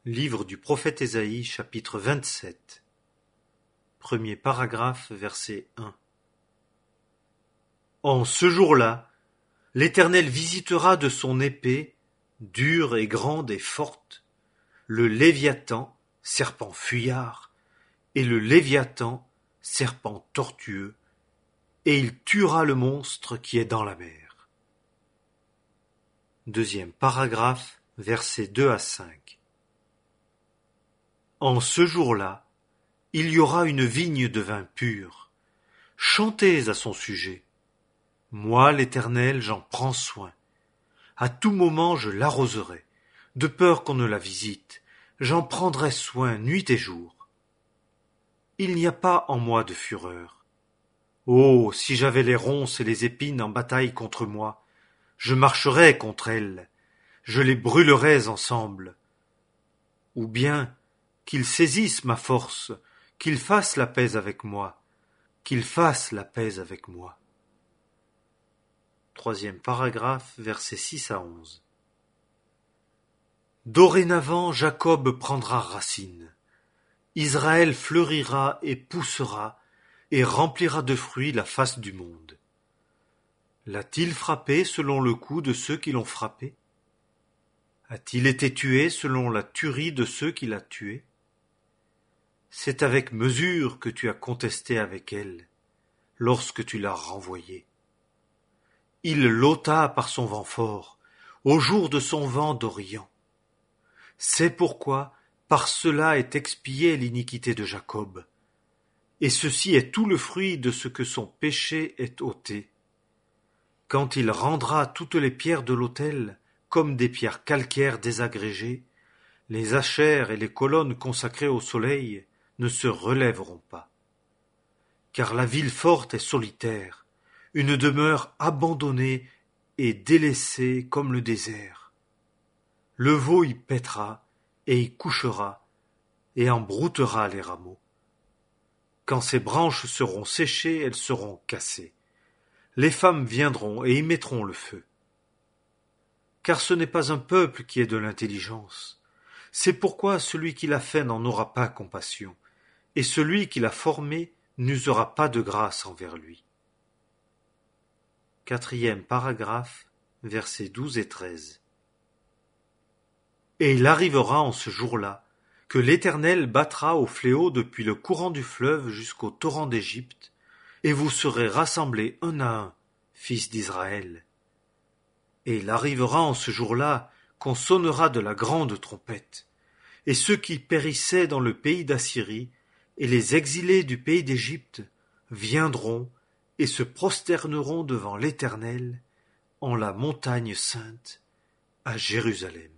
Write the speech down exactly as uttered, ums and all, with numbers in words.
Livre du prophète Ésaïe, chapitre vingt-sept. Premier paragraphe, verset un. En ce jour-là, l'Éternel visitera de son épée, dure et grande et forte, le Léviathan, serpent fuyard, et le Léviathan, serpent tortueux, et il tuera le monstre qui est dans la mer. Deuxième paragraphe, versets deux à cinq. En ce jour-là, il y aura une vigne de vin pur. Chantez à son sujet. Moi, l'Éternel, j'en prends soin. À tout moment, je l'arroserai, de peur qu'on ne la visite. J'en prendrai soin nuit et jour. Il n'y a pas en moi de fureur. Oh, si j'avais les ronces et les épines en bataille contre moi, je marcherais contre elles, je les brûlerais ensemble. Ou bien, qu'ils saisissent ma force, qu'ils fassent la paix avec moi, qu'ils fassent la paix avec moi. Troisième paragraphe, versets six à onze. Dorénavant, Jacob prendra racine. Israël fleurira et poussera, et remplira de fruits la face du monde. L'a-t-il frappé selon le coup de ceux qui l'ont frappé? A-t-il été tué selon la tuerie de ceux qui l'ont tué? C'est avec mesure que tu as contesté avec elle, lorsque tu l'as renvoyée. Il l'ôta par son vent fort, au jour de son vent d'Orient. C'est pourquoi par cela est expiée l'iniquité de Jacob, et ceci est tout le fruit de ce que son péché est ôté. Quand il rendra toutes les pierres de l'autel comme des pierres calcaires désagrégées, les ashères et les colonnes consacrées au soleil ne se relèveront pas. Car la ville forte est solitaire, une demeure abandonnée et délaissée comme le désert. Le veau y paîtra et y couchera et en broutera les rameaux. Quand ses branches seront séchées, elles seront cassées. Les femmes viendront et y mettront le feu. Car ce n'est pas un peuple qui ait de l'intelligence. C'est pourquoi celui qui l'a fait n'en aura pas compassion, et celui qui l'a formé n'usera pas de grâce envers lui. Quatrième paragraphe, versets douze et treize. Et il arrivera en ce jour-là que l'Éternel battra au fléau depuis le courant du fleuve jusqu'au torrent d'Égypte, et vous serez rassemblés un à un, fils d'Israël. Et il arrivera en ce jour-là qu'on sonnera de la grande trompette, et ceux qui périssaient dans le pays d'Assyrie et les exilés du pays d'Égypte viendront et se prosterneront devant l'Éternel en la montagne sainte à Jérusalem.